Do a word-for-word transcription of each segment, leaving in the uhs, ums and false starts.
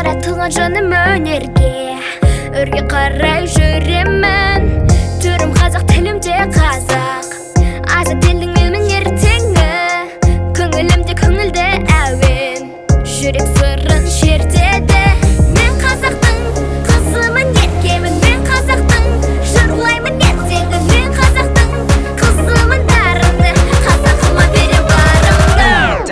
жаратылған жаным өнерге, өрге қарай жүремін. Түрім қазақ, тілім де қазақ, азат елдің менің ертеңі. Көңілімде көңілді әуен, жүрек сырын шертеді. Мен қазақтың қызымын, еркемін. Мен қазақтың жырлаймын ертегі. Мен қазақтың қызымын, дарынды, қазағыма берем барымды.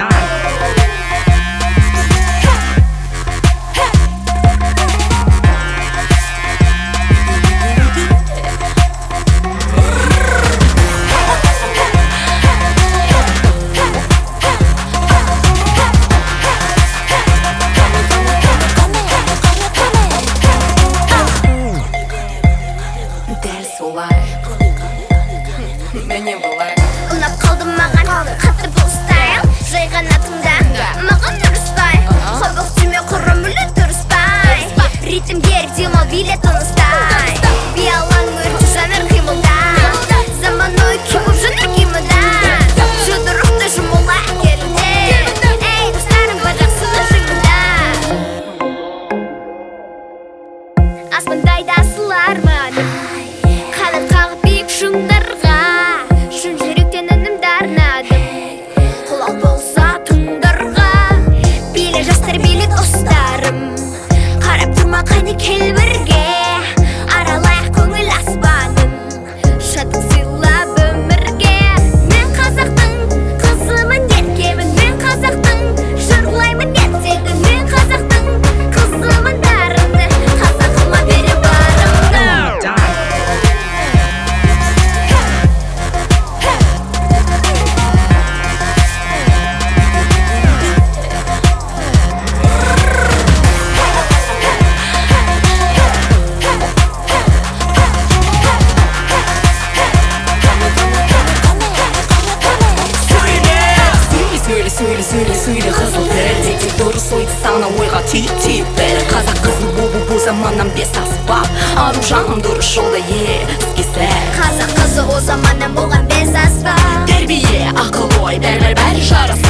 Ұнап қалды маған қатты бұл стайл, жай ғана тыңда, маған дұрыспай. Қобық түйме құры мүлі дұрыспай. Ритм керек демал билет тыныстай. Би алаң өрті жаныр қимылда, заманауи күй боп жаныр кимада. Жұдырықты жұмыла әкелінде, ей достарым бажақсыны жиында. Аспандайда асыл арманым, қанат қағып биік шыңдарға. Шын жүректен үнімді арнадым, құлақ болса тыңдарға. Биле жастар, биле достарым, қарап тұрма қане кел бірге. Аралайық көңіл аспанын, шаттық сыйлап өмірге. Мен қазақтың қызымын, еркемін. Мен қазақтың жырлаймын ертегі. Мен қазақтың қызымын, дарынды, қазағыма берем барымды. Сөйле, сөйле, сөйле қызыл тіл, тек дұрыс ойды сана ойға түйіп бір. Қазақ қызы бұл-бұл заманнан бес аспап, ару жаным дұрыс жолда е, іске сәр. Қазақ қызы о заманнан болған бес аспап, тәрбие, ақыл ой, бәрі бәрі жарас.